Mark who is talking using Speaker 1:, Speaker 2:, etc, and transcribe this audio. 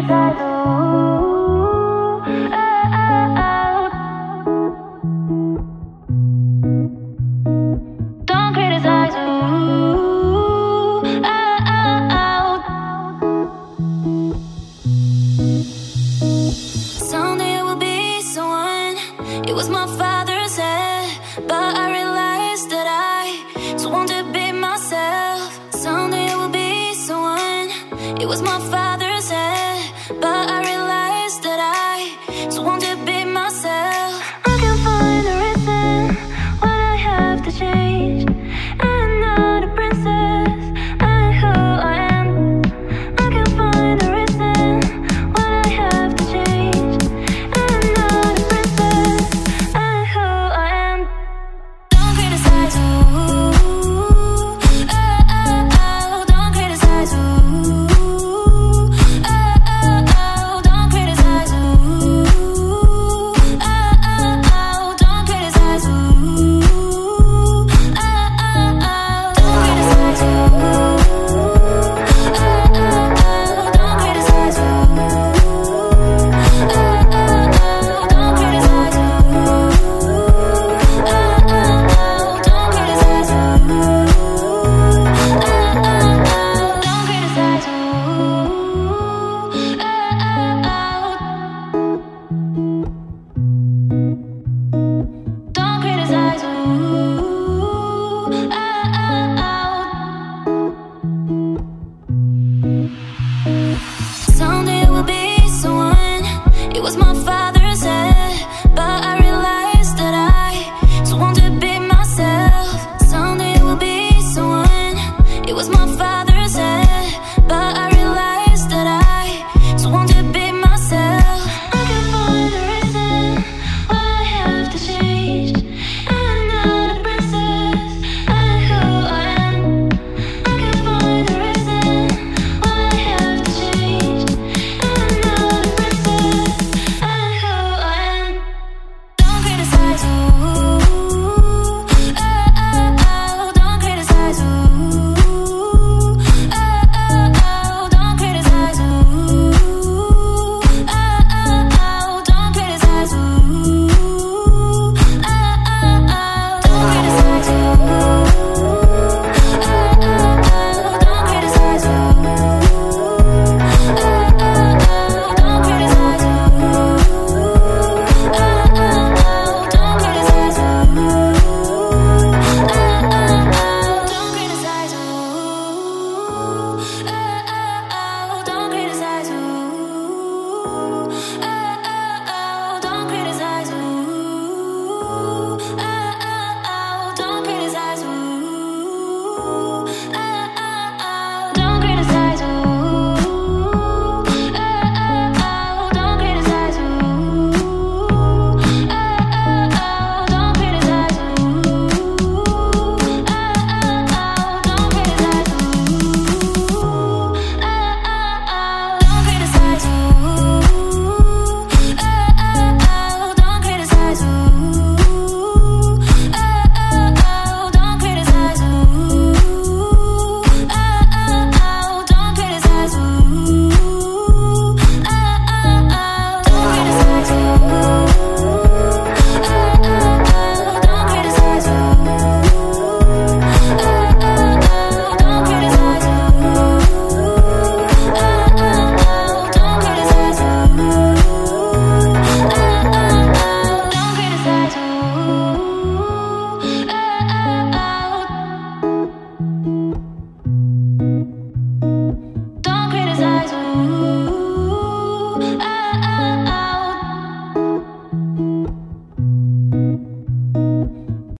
Speaker 1: criticize. Ooh, don't criticize. Ooh, someday I will be someone. It was my father said, but I realized that I just want to be myself. Someday I will be someone. It was my father said, but I realized that I just want to be myself. I can't find a reason why I have to change. I'm not a princess, I'm who I am. I can't find a reason why I have to change. I'm not a princess, I'm who I am. Don't criticize, ooh, don't criticize, ooh, don't criticize, ooh, don't criticize, ooh, don't criticize, don't criticize, don't criticize, don't criticize, someday I will be someone. It was my father